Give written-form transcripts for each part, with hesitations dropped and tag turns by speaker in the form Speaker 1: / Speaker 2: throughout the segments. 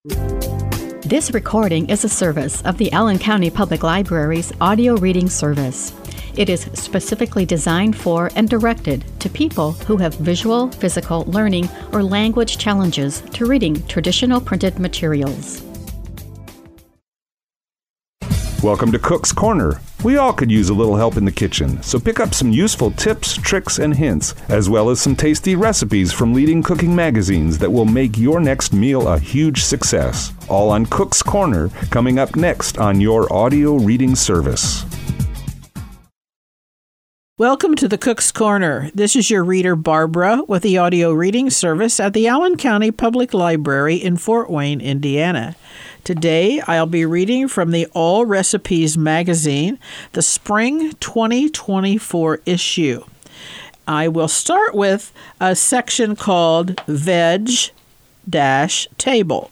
Speaker 1: This recording is a service of the Allen County Public Library's audio reading service. It is specifically designed for and directed to people who have visual, physical, learning, or language challenges to reading traditional printed materials.
Speaker 2: Welcome to Cook's Corner. We all could use a little help in the kitchen, so pick up some useful tips, tricks, and hints, as well as some tasty recipes from leading cooking magazines that will make your next meal a huge success. All on Cook's Corner, coming up next on your audio reading service.
Speaker 3: Welcome to the Cook's Corner. This is your reader, Barbara, with the audio reading service at the Allen County Public Library in Fort Wayne, Indiana. Today, I'll be reading from the All Recipes magazine, the Spring 2024 issue. I will start with a section called Veg Table.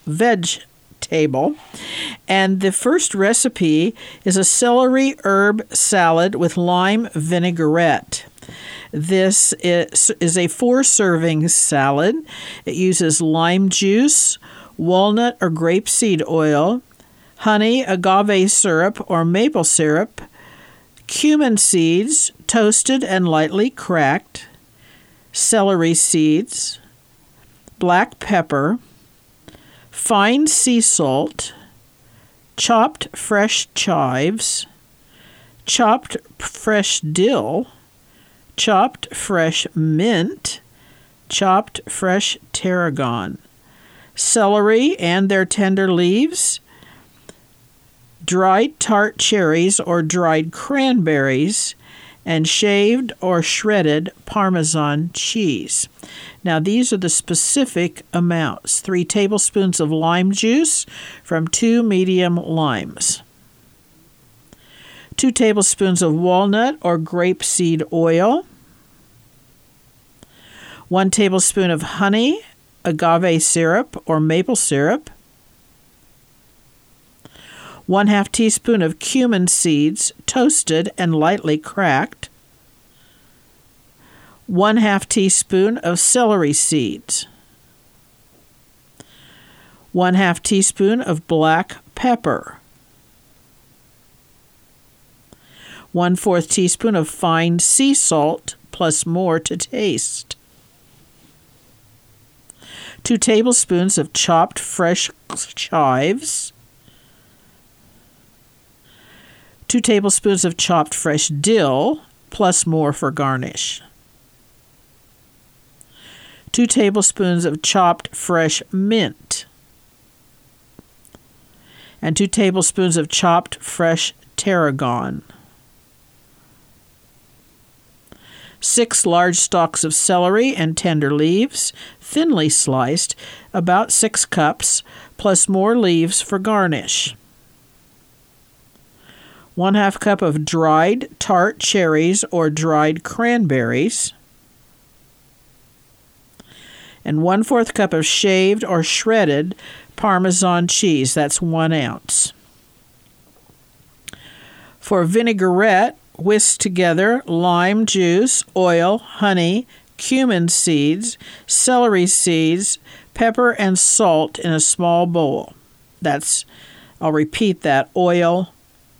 Speaker 3: And the first recipe is a celery herb salad with lime vinaigrette. This is a 4-serving salad. It uses lime juice, walnut or grapeseed oil, honey, agave syrup or maple syrup, cumin seeds, toasted and lightly cracked, celery seeds, black pepper, fine sea salt, chopped fresh chives, chopped fresh dill, chopped fresh mint, chopped fresh tarragon, celery and their tender leaves, dried tart cherries or dried cranberries, and shaved or shredded Parmesan cheese. Now, these are the specific amounts. 3 tablespoons of lime juice from 2 medium limes. 2 tablespoons of walnut or grapeseed oil. 1 tablespoon of honey, agave syrup or maple syrup. 1/2 teaspoon of cumin seeds, toasted and lightly cracked. 1/2 teaspoon of celery seeds. 1/2 teaspoon of black pepper. 1/4 teaspoon of fine sea salt, plus more to taste. 2 tablespoons of chopped fresh chives. 2 tablespoons of chopped fresh dill, plus more for garnish. 2 tablespoons of chopped fresh mint. And 2 tablespoons of chopped fresh tarragon. 6 large stalks of celery and tender leaves, thinly sliced, about 6 cups, plus more leaves for garnish. 1/2 cup of dried tart cherries or dried cranberries. And 1/4 cup of shaved or shredded Parmesan cheese. That's 1 ounce. For vinaigrette, whisk together lime juice, oil, honey, cumin seeds, celery seeds, pepper, and salt in a small bowl. I'll repeat that, oil,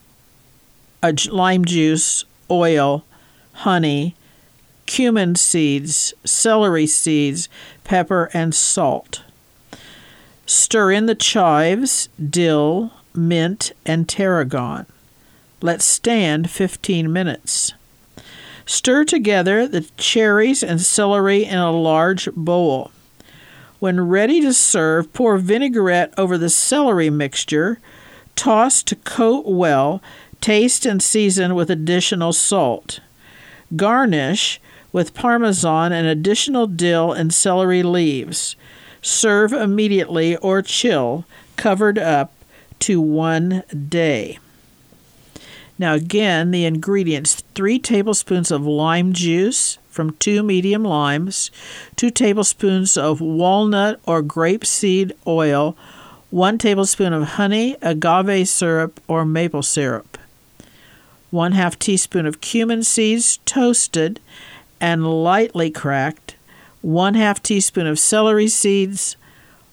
Speaker 3: lime juice, oil, honey, cumin seeds, celery seeds, pepper, and salt. Stir in the chives, dill, mint, and tarragon. Let stand 15 minutes. Stir together the cherries and celery in a large bowl. When ready to serve, pour vinaigrette over the celery mixture, toss to coat well, taste and season with additional salt. Garnish with Parmesan and additional dill and celery leaves. Serve immediately or chill, covered up to 1 day. Now again, the ingredients: 3 tablespoons of lime juice from 2 medium limes, 2 tablespoons of walnut or grapeseed oil, 1 tablespoon of honey, agave syrup, or maple syrup, 1/2 teaspoon of cumin seeds, toasted and lightly cracked, 1/2 teaspoon of celery seeds,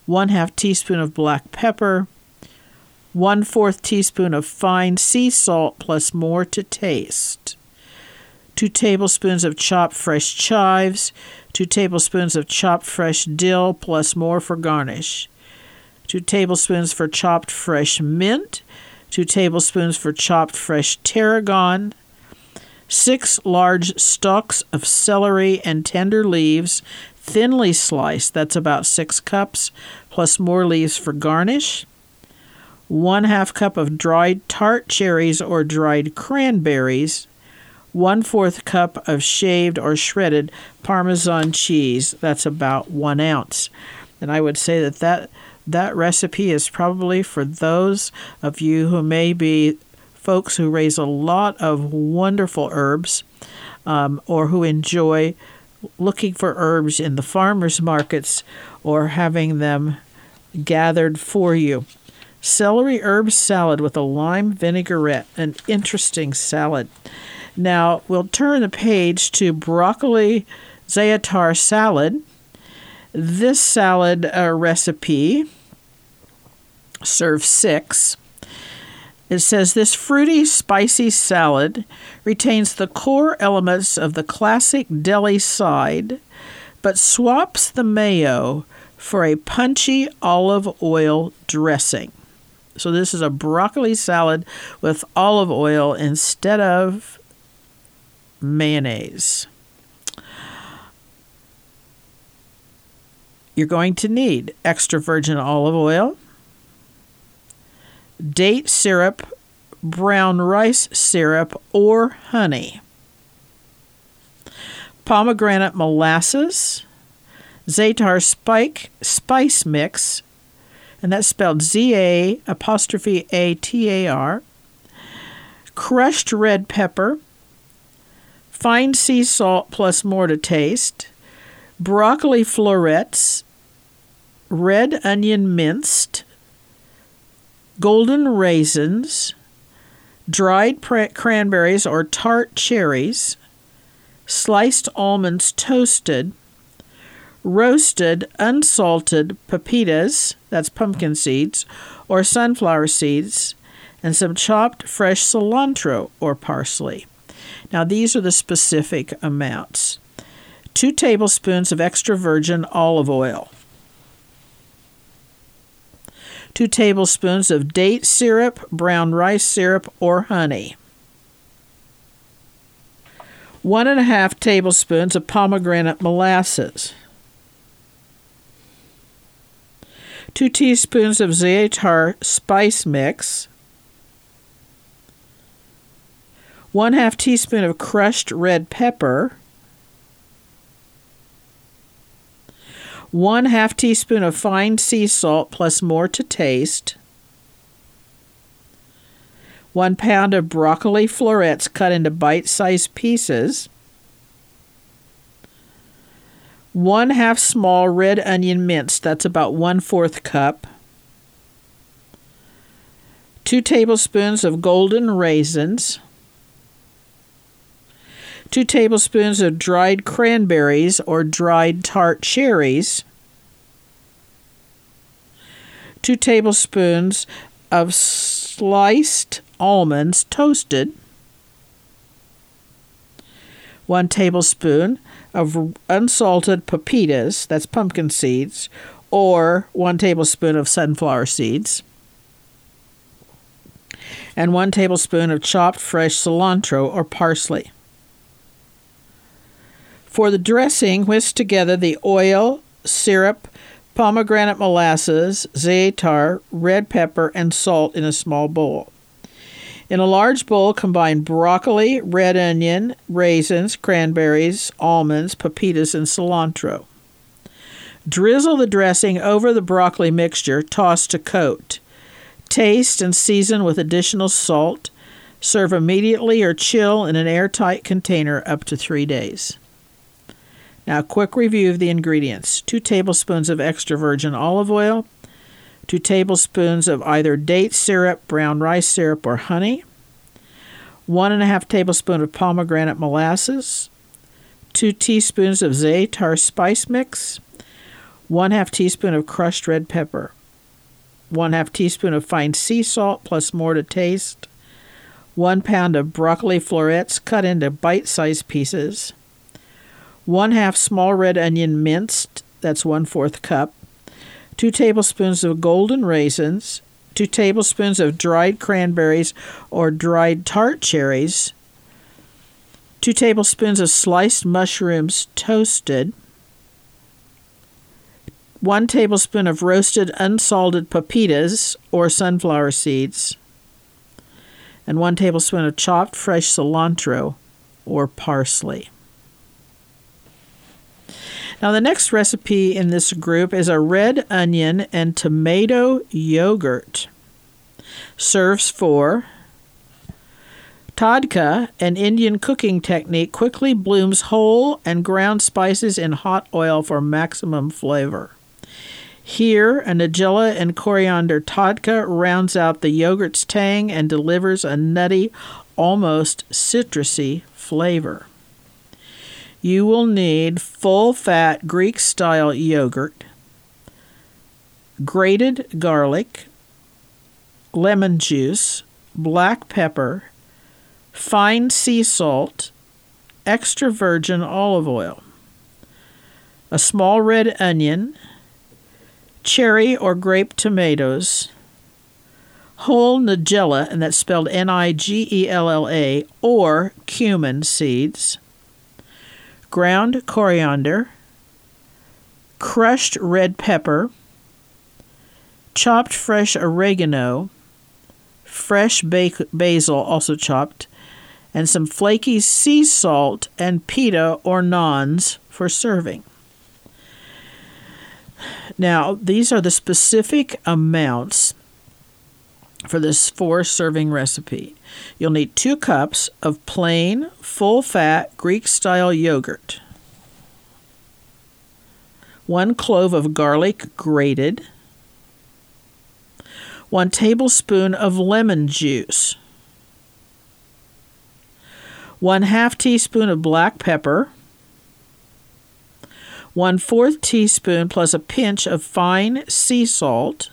Speaker 3: 1/2 teaspoon of black pepper, 1/4 teaspoon of fine sea salt plus more to taste, 2 tablespoons of chopped fresh chives, 2 tablespoons of chopped fresh dill plus more for garnish, 2 tablespoons for chopped fresh mint, 2 tablespoons for chopped fresh tarragon, 6 large stalks of celery and tender leaves, thinly sliced, that's about 6 cups, plus more leaves for garnish, 1/2 cup of dried tart cherries or dried cranberries, 1/4 cup of shaved or shredded Parmesan cheese, that's about 1 ounce. And I would say that recipe is probably for those of you who may be folks who raise a lot of wonderful herbs, or who enjoy looking for herbs in the farmers markets or having them gathered for you. Celery herb salad with a lime vinaigrette, an interesting salad. Now we'll turn the page to broccoli za'atar salad. This salad recipe serves 6. It says this fruity, spicy salad retains the core elements of the classic deli side, but swaps the mayo for a punchy olive oil dressing. So this is a broccoli salad with olive oil instead of mayonnaise. You're going to need extra virgin olive oil, date syrup, brown rice syrup, or honey, pomegranate molasses, za'atar spice mix, and that's spelled ZA''ATAR, crushed red pepper, fine sea salt plus more to taste, broccoli florets, red onion minced, golden raisins, dried cranberries or tart cherries, sliced almonds toasted, roasted unsalted pepitas, that's pumpkin seeds, or sunflower seeds, and some chopped fresh cilantro or parsley. Now these are the specific amounts. 2 tablespoons of extra virgin olive oil, 2 tablespoons of date syrup, brown rice syrup, or honey, 1.5 tablespoons of pomegranate molasses, 2 teaspoons of za'atar spice mix, 1/2 teaspoon of crushed red pepper, 1/2 teaspoon of fine sea salt plus more to taste, 1 pound of broccoli florets cut into bite-sized pieces, 1/2 small red onion minced, that's about 1/4 cup, 2 tablespoons of golden raisins, 2 tablespoons of dried cranberries or dried tart cherries, 2 tablespoons of sliced almonds toasted, 1 tablespoon of unsalted pepitas, that's pumpkin seeds, or 1 tablespoon of sunflower seeds, and 1 tablespoon of chopped fresh cilantro or parsley. For the dressing, whisk together the oil, syrup, pomegranate molasses, za'atar, red pepper, and salt in a small bowl. In a large bowl, combine broccoli, red onion, raisins, cranberries, almonds, pepitas, and cilantro. Drizzle the dressing over the broccoli mixture, toss to coat. Taste and season with additional salt. Serve immediately or chill in an airtight container up to 3 days. Now, a quick review of the ingredients. 2 tablespoons of extra virgin olive oil, 2 tablespoons of either date syrup, brown rice syrup, or honey, 1.5 tablespoons of pomegranate molasses, 2 teaspoons of za'atar spice mix, 1/2 teaspoon of crushed red pepper, 1/2 teaspoon of fine sea salt plus more to taste, 1 pound of broccoli florets cut into bite-sized pieces, 1/2 small red onion minced, that's 1/4 cup, 2 tablespoons of golden raisins, 2 tablespoons of dried cranberries or dried tart cherries, 2 tablespoons of sliced mushrooms toasted, 1 tablespoon of roasted unsalted pepitas or sunflower seeds, and 1 tablespoon of chopped fresh cilantro or parsley. Now the next recipe in this group is a red onion and tomato yogurt. Serves for tadka, an Indian cooking technique, quickly blooms whole and ground spices in hot oil for maximum flavor. Here, a nigella and coriander tadka rounds out the yogurt's tang and delivers a nutty, almost citrusy flavor. You will need full-fat Greek-style yogurt, grated garlic, lemon juice, black pepper, fine sea salt, extra virgin olive oil, a small red onion, cherry or grape tomatoes, whole nigella, and that's spelled Nigella, or cumin seeds, ground coriander, crushed red pepper, chopped fresh oregano, fresh basil also chopped, and some flaky sea salt and pita or naans for serving. Now, these are the specific amounts for this 4-serving recipe. You'll need 2 cups of plain, full-fat Greek-style yogurt, 1 clove of garlic grated, 1 tablespoon of lemon juice, 1/2 teaspoon of black pepper, 1/4 teaspoon plus a pinch of fine sea salt,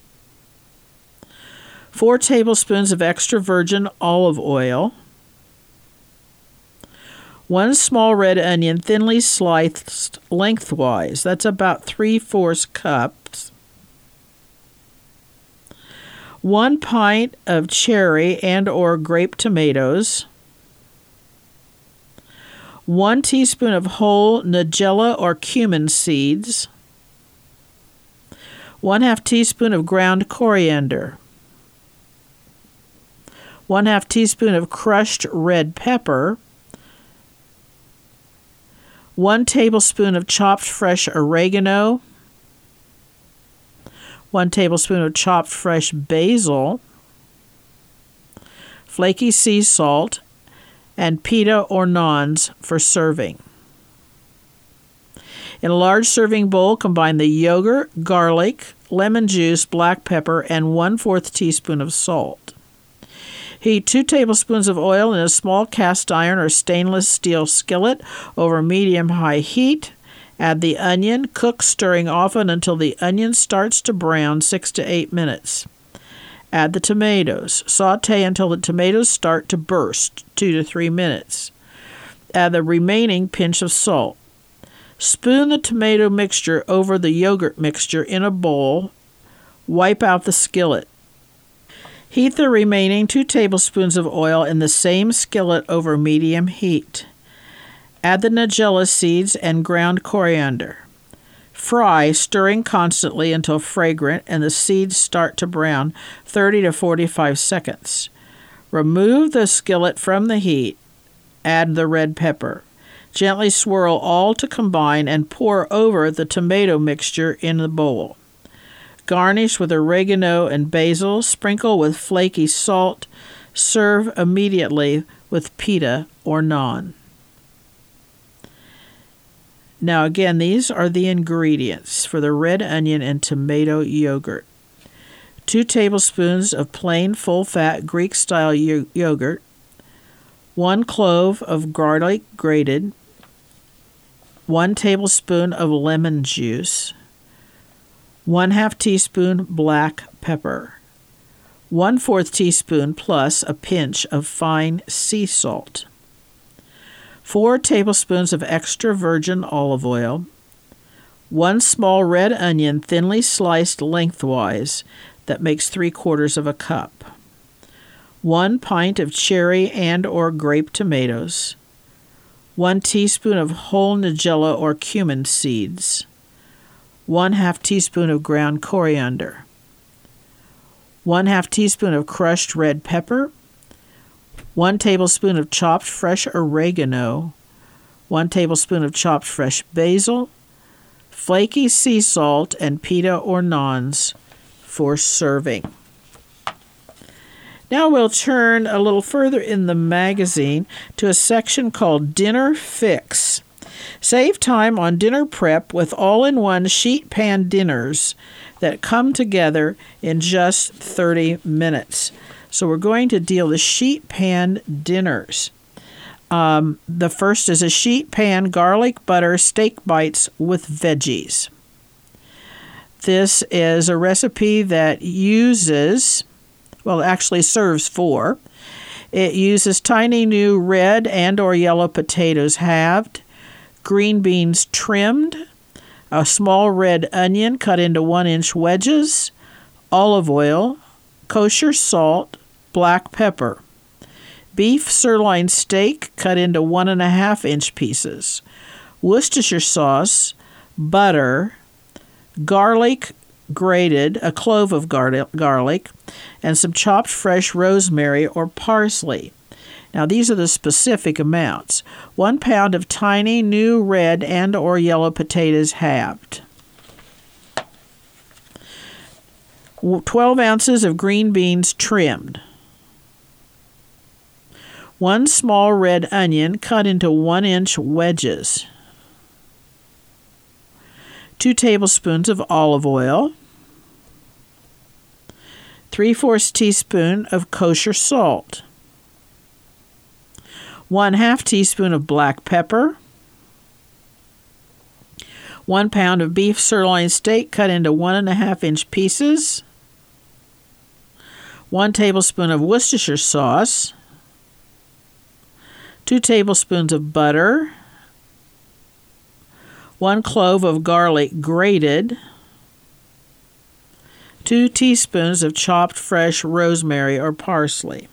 Speaker 3: 4 tablespoons of extra virgin olive oil, 1 small red onion thinly sliced lengthwise, that's about 3/4 cups, 1 pint of cherry and or grape tomatoes, 1 teaspoon of whole nigella or cumin seeds, 1/2 teaspoon of ground coriander, 1/2 teaspoon of crushed red pepper, 1 tablespoon of chopped fresh oregano, 1 tablespoon of chopped fresh basil, flaky sea salt, and pita or naans for serving. In a large serving bowl, combine the yogurt, garlic, lemon juice, black pepper, and 1/4 teaspoon of salt. Heat 2 tablespoons of oil in a small cast iron or stainless steel skillet over medium-high heat. Add the onion. Cook, stirring often until the onion starts to brown 6 to 8 minutes. Add the tomatoes. Sauté until the tomatoes start to burst 2 to 3 minutes. Add the remaining pinch of salt. Spoon the tomato mixture over the yogurt mixture in a bowl. Wipe out the skillet. Heat the remaining 2 tablespoons of oil in the same skillet over medium heat. Add the nigella seeds and ground coriander. Fry, stirring constantly until fragrant and the seeds start to brown 30 to 45 seconds. Remove the skillet from the heat. Add the red pepper. Gently swirl all to combine and pour over the tomato mixture in the bowl. Garnish with oregano and basil. Sprinkle with flaky salt. Serve immediately with pita or naan. Now again, these are the ingredients for the red onion and tomato yogurt. 2 tablespoons of plain full-fat Greek-style yogurt, 1 clove of garlic grated, 1 tablespoon of lemon juice, 1/2 teaspoon black pepper, 1/4 teaspoon plus a pinch of fine sea salt, 4 tablespoons of extra virgin olive oil, 1 small red onion thinly sliced lengthwise that makes 3/4 of a cup, 1 pint of cherry and or grape tomatoes, 1 teaspoon of whole nigella or cumin seeds, 1/2 teaspoon of ground coriander, 1/2 teaspoon of crushed red pepper, 1 tablespoon of chopped fresh oregano, 1 tablespoon of chopped fresh basil, flaky sea salt, and pita or naans for serving. Now we'll turn a little further in the magazine to a section called Dinner Fix. Save time on dinner prep with all-in-one sheet pan dinners that come together in just 30 minutes. So we're going to deal the sheet pan dinners. The first is a sheet pan garlic butter steak bites with veggies. This is a recipe that serves 4. It uses tiny new red and or yellow potatoes halved, green beans trimmed, a small red onion cut into 1-inch wedges, olive oil, kosher salt, black pepper, beef sirloin steak cut into 1.5-inch pieces, Worcestershire sauce, butter, garlic grated, a clove of garlic, and some chopped fresh rosemary or parsley. Now, these are the specific amounts. 1 pound of tiny new red and or yellow potatoes halved. 12 ounces of green beans trimmed. 1 small red onion cut into 1-inch wedges. 2 tablespoons of olive oil. 3/4 teaspoon of kosher salt. 1/2 teaspoon of black pepper. 1 pound of beef sirloin steak cut into 1.5-inch pieces. 1 tablespoon of Worcestershire sauce. 2 tablespoons of butter. 1 clove of garlic grated. 2 teaspoons of chopped fresh rosemary or parsley.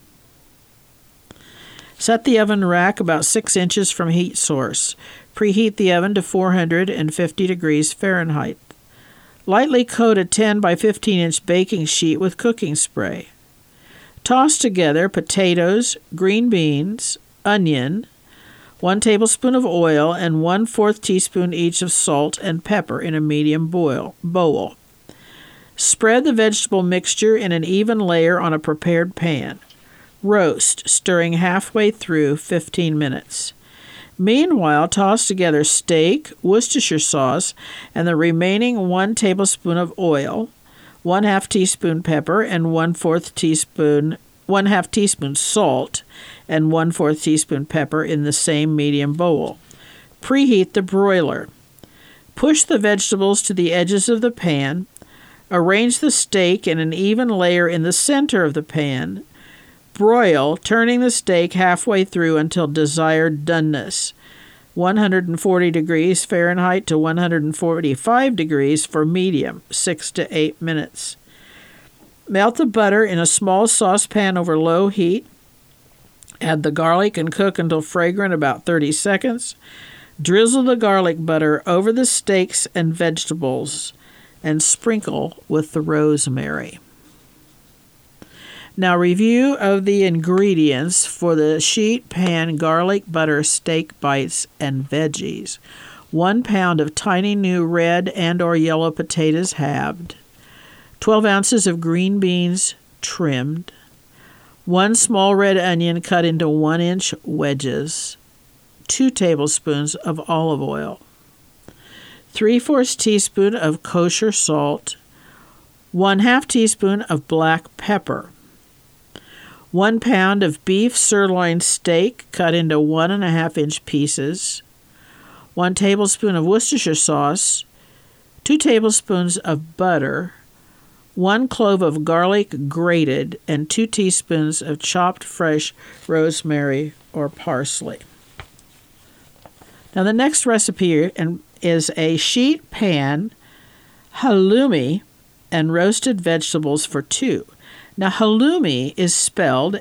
Speaker 3: Set the oven rack about 6 inches from heat source. Preheat the oven to 450 degrees Fahrenheit. Lightly coat a 10 by 15-inch baking sheet with cooking spray. Toss together potatoes, green beans, onion, 1 tablespoon of oil, and 1/4 teaspoon each of salt and pepper in a medium bowl. Spread the vegetable mixture in an even layer on a prepared pan. Roast, stirring halfway through 15 minutes. Meanwhile, toss together steak, Worcestershire sauce, and the remaining 1 tablespoon of oil, 1/2 teaspoon pepper, and 1/4 teaspoon salt, and 1/4 teaspoon pepper in the same medium bowl. Preheat the broiler. Push the vegetables to the edges of the pan. Arrange the steak in an even layer in the center of the pan. Broil, turning the steak halfway through until desired doneness. 140 degrees Fahrenheit to 145 degrees for medium, 6 to 8 minutes. Melt the butter in a small saucepan over low heat. Add the garlic and cook until fragrant about 30 seconds. Drizzle the garlic butter over the steaks and vegetables and sprinkle with the rosemary. Now, review of the ingredients for the sheet pan garlic butter steak bites and veggies. 1 pound of tiny new red and or yellow potatoes halved. 12 ounces of green beans trimmed. 1 small red onion cut into 1-inch wedges. 2 tablespoons of olive oil. 3/4 teaspoon of kosher salt. 1/2 teaspoon of black pepper. 1 pound of beef sirloin steak cut into 1.5-inch pieces. 1 tablespoon of Worcestershire sauce. 2 tablespoons of butter, 1 clove of garlic grated, and 2 teaspoons of chopped fresh rosemary or parsley. Now the next recipe is a sheet pan halloumi and roasted vegetables for 2. Now halloumi is spelled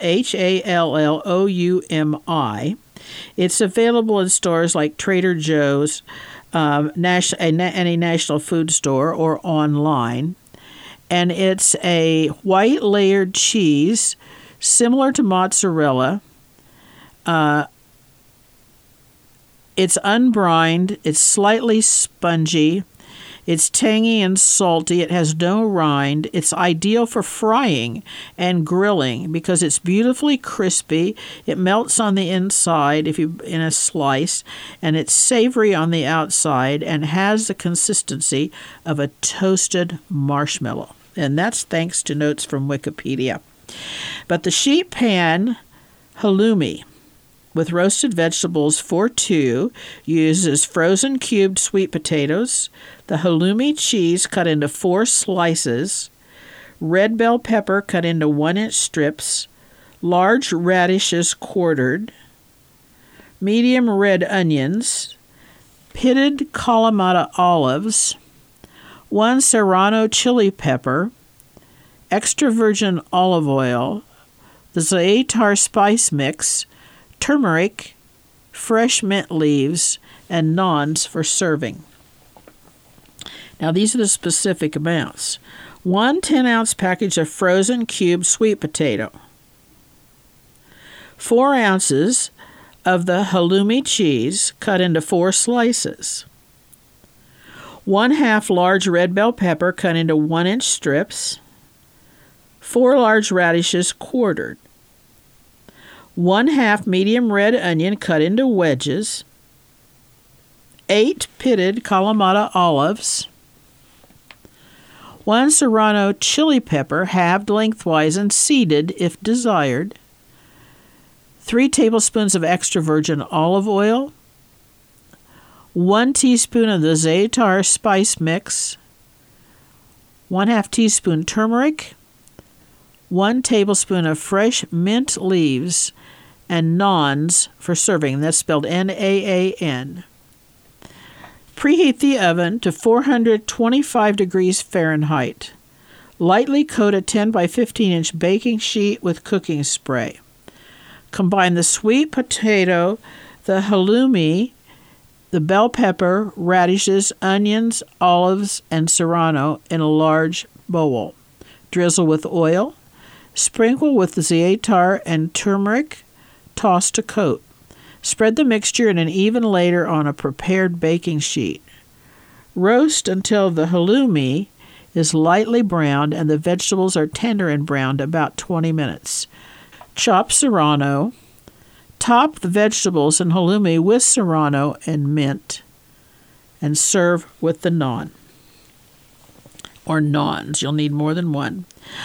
Speaker 3: Hallloumi. It's available in stores like Trader Joe's, any national food store, or online. And it's a white layered cheese similar to mozzarella. It's unbrined. It's slightly spongy. It's tangy and salty. It has no rind. It's ideal for frying and grilling because it's beautifully crispy. It melts on the inside in a slice, and it's savory on the outside and has the consistency of a toasted marshmallow. And that's thanks to notes from Wikipedia. But the sheet pan halloumi with roasted vegetables for 2 uses frozen cubed sweet potatoes, the halloumi cheese cut into 4 slices, red bell pepper cut into 1-inch strips, large radishes quartered, medium red onions, pitted Kalamata olives, 1 serrano chili pepper, extra virgin olive oil, the za'atar spice mix, turmeric, fresh mint leaves, and naans for serving. Now these are the specific amounts. 1 10-ounce package of frozen cubed sweet potato, 4 ounces of the halloumi cheese cut into 4 slices, 1/2 large red bell pepper cut into 1-inch strips, 4 large radishes quartered, 1/2 medium red onion cut into wedges, 8 pitted Kalamata olives, 1 serrano chili pepper halved lengthwise and seeded if desired, 3 tablespoons of extra virgin olive oil, 1 teaspoon of the za'atar spice mix, 1/2 teaspoon turmeric, 1 tablespoon of fresh mint leaves, and naans for serving. That's spelled Naan. Preheat the oven to 425 degrees Fahrenheit. Lightly coat a 10 by 15-inch baking sheet with cooking spray. Combine the sweet potato, the halloumi, the bell pepper, radishes, onions, olives, and serrano in a large bowl. Drizzle with oil. Sprinkle with the za'atar and turmeric. Toss to coat. Spread the mixture in an even layer on a prepared baking sheet. Roast until the halloumi is lightly browned and the vegetables are tender and browned about 20 minutes. Chop serrano. Top the vegetables and halloumi with serrano and mint, and serve with the naan. Or naans. You'll need more than one.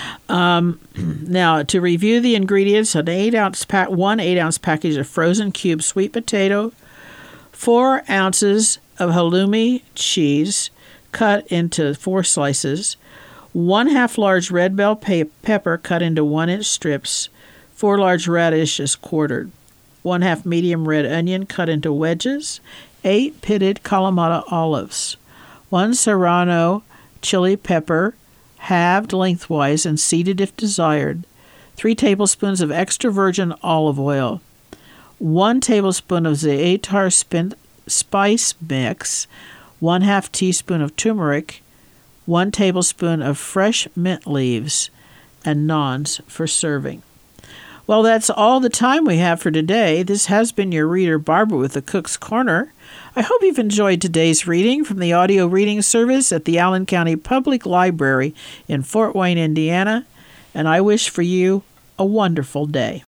Speaker 3: Now, to review the ingredients, one 8-ounce package of frozen cubed sweet potato, 4 ounces of halloumi cheese cut into 4 slices, 1/2 large red bell pepper cut into 1-inch strips, 4 large radishes quartered, 1/2 medium red onion cut into wedges, 8 pitted Kalamata olives, 1 serrano chili pepper, halved lengthwise and seeded if desired, 3 tablespoons of extra virgin olive oil, 1 tablespoon of za'atar spice mix, 1/2 teaspoon of turmeric, 1 tablespoon of fresh mint leaves, and naans for serving. Well, that's all the time we have for today. This has been your reader, Barbara, with the Cook's Corner. I hope you've enjoyed today's reading from the audio reading service at the Allen County Public Library in Fort Wayne, Indiana, and I wish for you a wonderful day.